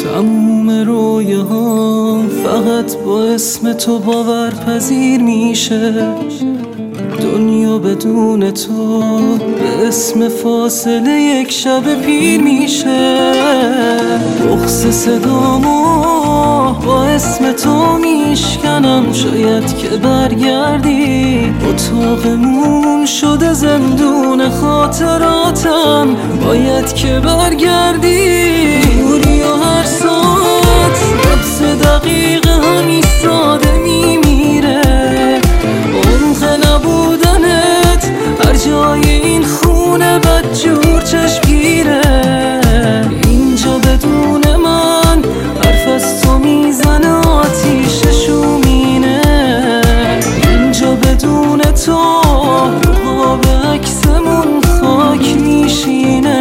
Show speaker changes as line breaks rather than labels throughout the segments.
تموم رویاهام فقط با اسم تو باورپذیر میشه. دنیا بدون تو به اسم فاصله یک شب پیر میشه. بغض صدامو با اسم تو میشکنم، شاید که برگردی. اتاقمون شده زندون خاطراتم، باید که برگردی. دوری و هر ساعت نفس دقیقه هم ایستاده میمیره. عمق نبودنت هر جای این خونه بدجور چشمگیره. اینجا بدون من حرف از تو میزنه آتیش شومینه. اینجا بدون تو رو به عکسمون خاک میشینه.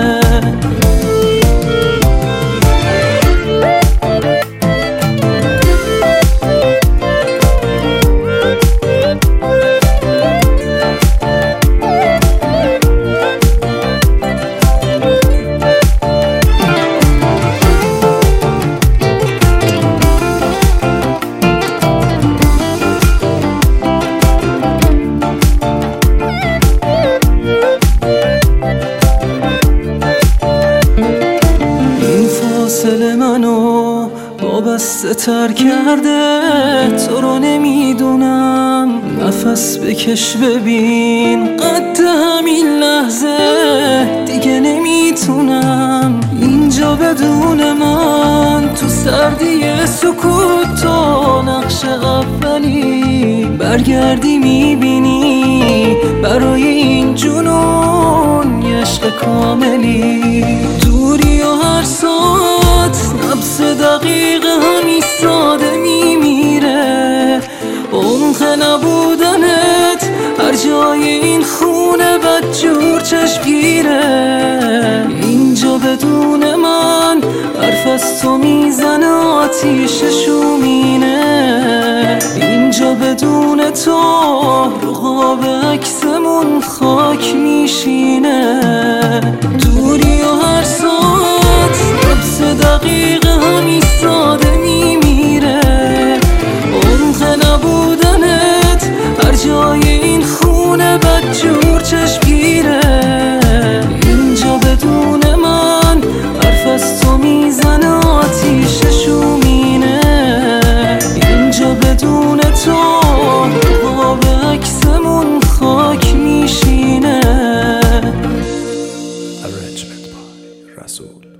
فاصله منو وابسته تر کرده. تو رو نمیدونم، نفس بکش ببین قد همین لحظه دیگه نمیتونم. اینجا بدون من تو سردی سکوت تو نقش اولی. برگردی میبینی برای این جنون یه عشق کاملی. دوری و هر ساعت نبض دقیقه هم ایستاده میمیره. عمق نبودنت هر جای این خونه بدجور چشمگیره. اینجا بدون من حرف از تو میزنه آتیش شومینه. اینجا بدون تو رو قاب عکسمون خاک میشینه. دوری و هر ساعت نبض دقیقه هم ایستاده میمیره. عمق نبودنت هر جای این خونه بدجور چشمگیره. اینجا بدون من حرف از تو میزنه آتیش شومینه. اینجا بدون تو رو به عکسمون خاک میشینه.
Arrangement by Rasul.